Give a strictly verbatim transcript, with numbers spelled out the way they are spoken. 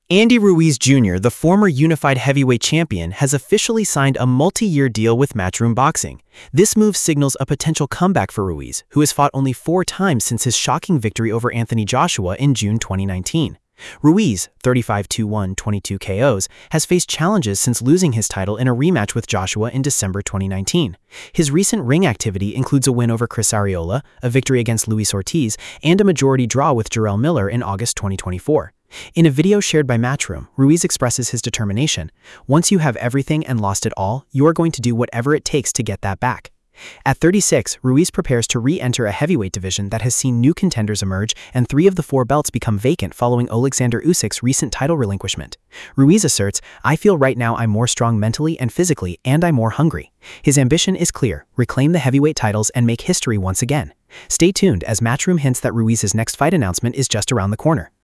Andy Ruiz Junior, the former unified heavyweight champion, has officially signed a multi-year deal with Matchroom Boxing. This move signals a potential comeback for Ruiz, who has fought only four times since his shocking victory over Anthony Joshua in June twenty nineteen. Ruiz, thirty-five two one, twenty-two K Os, has faced challenges since losing his title in a rematch with Joshua in December twenty nineteen. His recent ring activity includes a win over Chris Arreola, a victory against Luis Ortiz, and a majority draw with Jarrell Miller in August twenty twenty-four. In a video shared by Matchroom, Ruiz expresses his determination. "Once you have everything and lost it all, you are going to do whatever it takes to get that back." At thirty-six, Ruiz prepares to re-enter a heavyweight division that has seen new contenders emerge and three of the four belts become vacant following Alexander Usyk's recent title relinquishment. Ruiz asserts, "I feel right now I'm more strong mentally and physically, and I'm more hungry." His ambition is clear: reclaim the heavyweight titles and make history once again. Stay tuned as Matchroom hints that Ruiz's next fight announcement is just around the corner.